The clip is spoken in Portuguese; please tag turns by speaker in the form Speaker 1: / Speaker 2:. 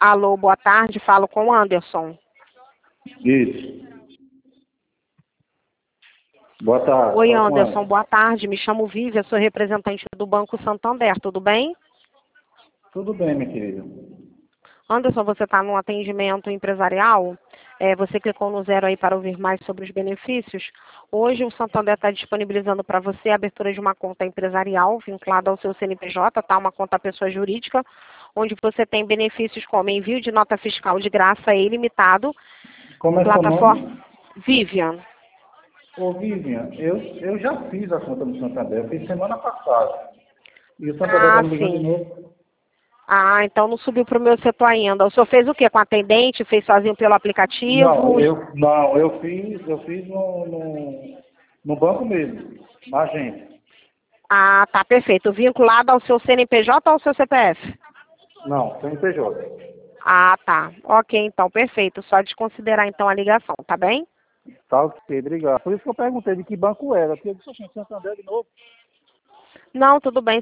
Speaker 1: Alô, boa tarde, falo com o Anderson.
Speaker 2: Isso. Boa tarde.
Speaker 1: Oi,
Speaker 2: Fala com
Speaker 1: Anderson,
Speaker 2: ela.
Speaker 1: boa tarde. Me chamo Vivian, sou representante do Banco Santander, tudo bem?
Speaker 2: Tudo bem, minha querida.
Speaker 1: Anderson, você está num atendimento empresarial? Você clicou no 0 aí para ouvir mais sobre os benefícios. Hoje o Santander está disponibilizando para você a abertura de uma conta empresarial vinculada ao seu CNPJ, tá? Uma conta pessoa jurídica, onde você tem benefícios como envio de nota fiscal de graça ilimitado,
Speaker 2: Como é seu
Speaker 1: plataforma
Speaker 2: nome?
Speaker 1: Vivian.
Speaker 2: Ô, Vivian, eu já fiz a conta do Santander, eu fiz semana passada. E o Santander está
Speaker 1: Ah,
Speaker 2: me ligando de
Speaker 1: sim.
Speaker 2: novo.
Speaker 1: Ah, então não subiu para o meu setor ainda. O senhor fez o quê? Com atendente? Fez sozinho pelo
Speaker 2: Não,
Speaker 1: aplicativo?
Speaker 2: eu fiz no banco mesmo, na agência.
Speaker 1: Ah, tá, perfeito. Vinculado ao seu CNPJ ou ao seu CPF?
Speaker 2: Não, CNPJ.
Speaker 1: Ah, tá. Ok, então, perfeito. Só desconsiderar então a ligação, tá bem?
Speaker 2: Tá ok, obrigado. Por isso que eu perguntei de que banco era, porque eu disse assim, Santander de novo.
Speaker 1: Não, tudo bem.